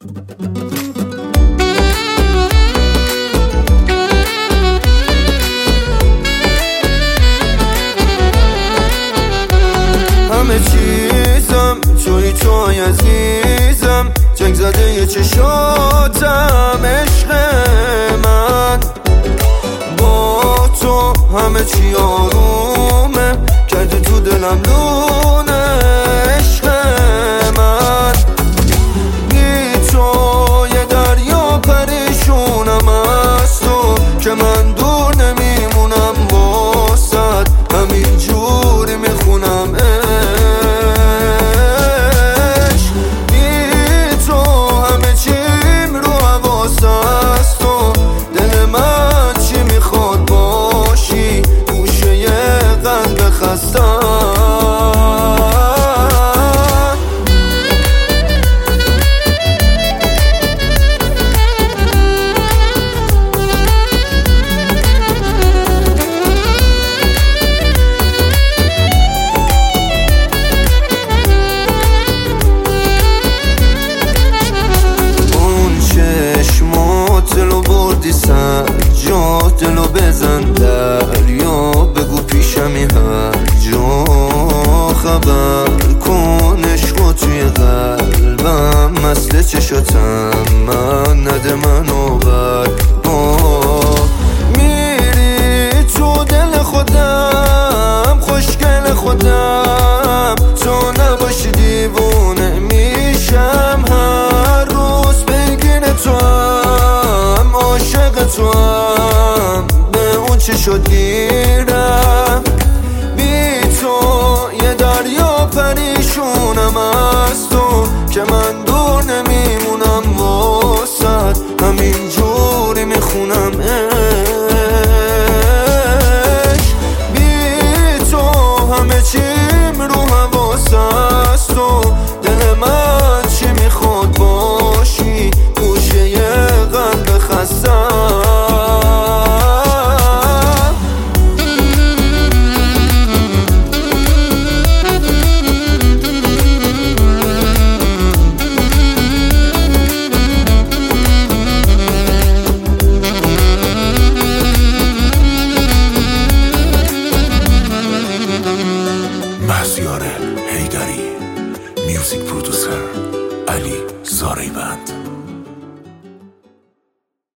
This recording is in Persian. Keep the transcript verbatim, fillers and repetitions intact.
همه چیزم توی توی عزیزم، جنگ زده یه چشاتم عشق من. با تو همه چی آرومه، کردی تو دلم لونه عشق من. بی تو یه دریا پریشونم از تو، که من دور نمیمونم واسد، همین جوری میخونم عشق. بی تو همه چیم رو حواس از تو، دل من چی میخواد باشی گوشه یه قلب خستم. دلو بردی سر جا، دلو بزن دریا، بگو پیشمی هر جا، خبر کن عشقو توی قلبم، مثل چشاتم من نده منو بر با. میری تو دل خودم خوشگل خودم، تو نباشی دیوونه میشم هر روز بگین تو، عاشق تو هم به اون چه شدی